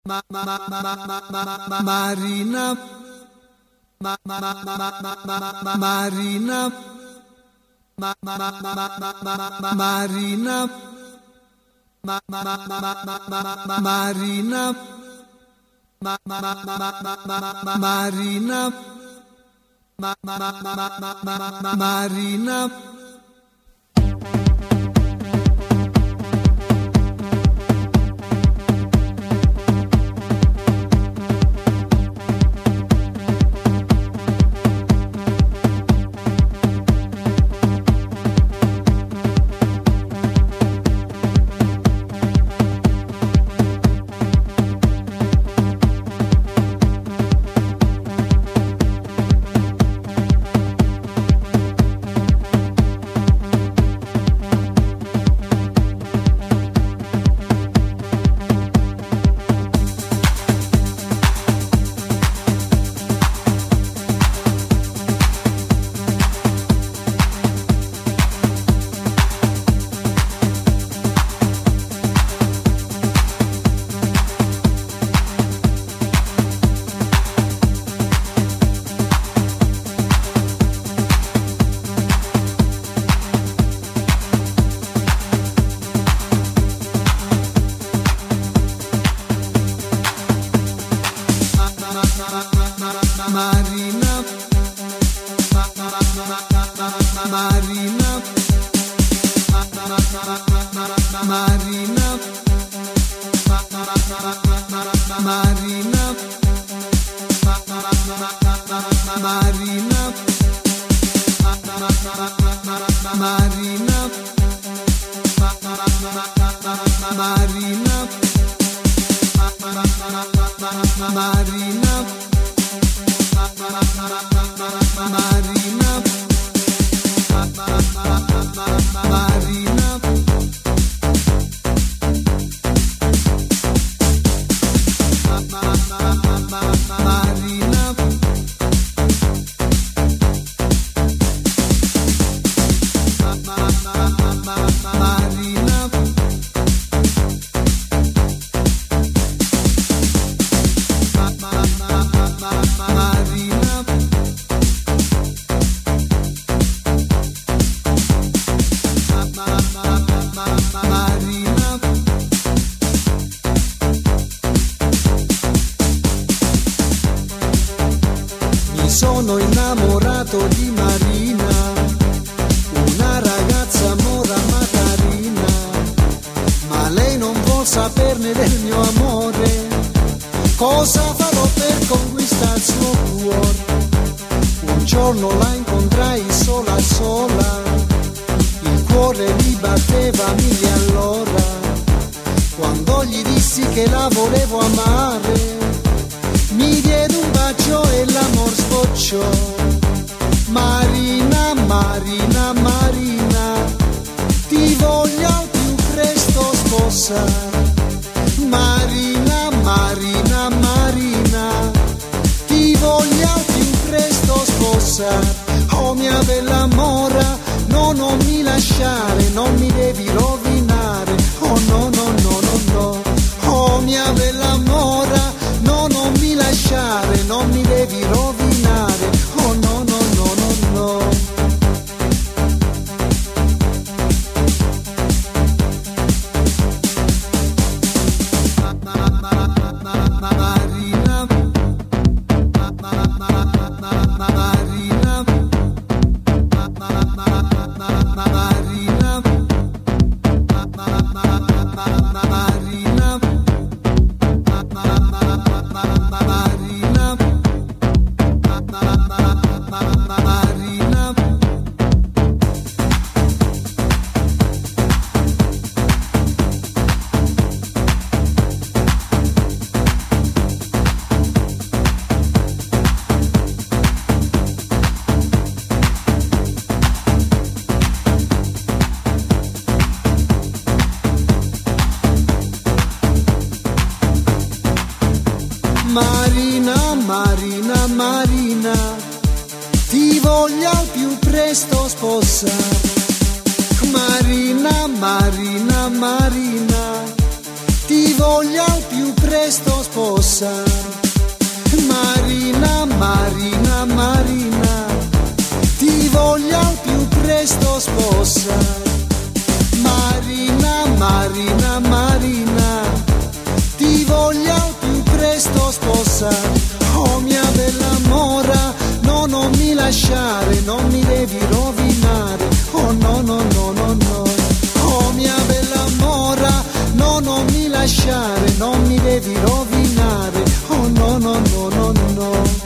Marina Marina Marina Marina Marina Marina Sono innamorato di Marina, una ragazza mora ma carina, ma lei non vuol saperne del mio amore. Cosa farò per conquistare il suo cuore? Un giorno la incontrai sola sola, il cuore mi batteva a mille all'ora. Quando gli dissi che la volevo amare, mi diede un bacio e l'amor sbocciò. Marina, Marina, Marina, ti voglio al più presto sposare. Marina, Marina, Marina, ti voglio al più presto sposare. Oh mia bella mora, no, non mi lasciare, non mi devi rovinare. Oh no, no, no, no, no. Oh mia bella mora, no, non mi lasciare, non mi devi rovinare. Oh no, no, no, no, no. Marina Marina Marina, Marina, Marina, ti voglio al più presto sposare. Marina, Marina, Marina, ti voglio voglio al più presto sposare. Marina, Marina, Marina, ti voglio al più presto sposare. Marina, Marina, Marina, ti voglio al più presto sposare. Oh mia bella mora, no, non mi lasciare, non mi devi rovinare. Oh no, no, no, no, no. Oh mia bella mora, no, non mi lasciare, non mi devi rovinare. Oh no, no, no, no, no.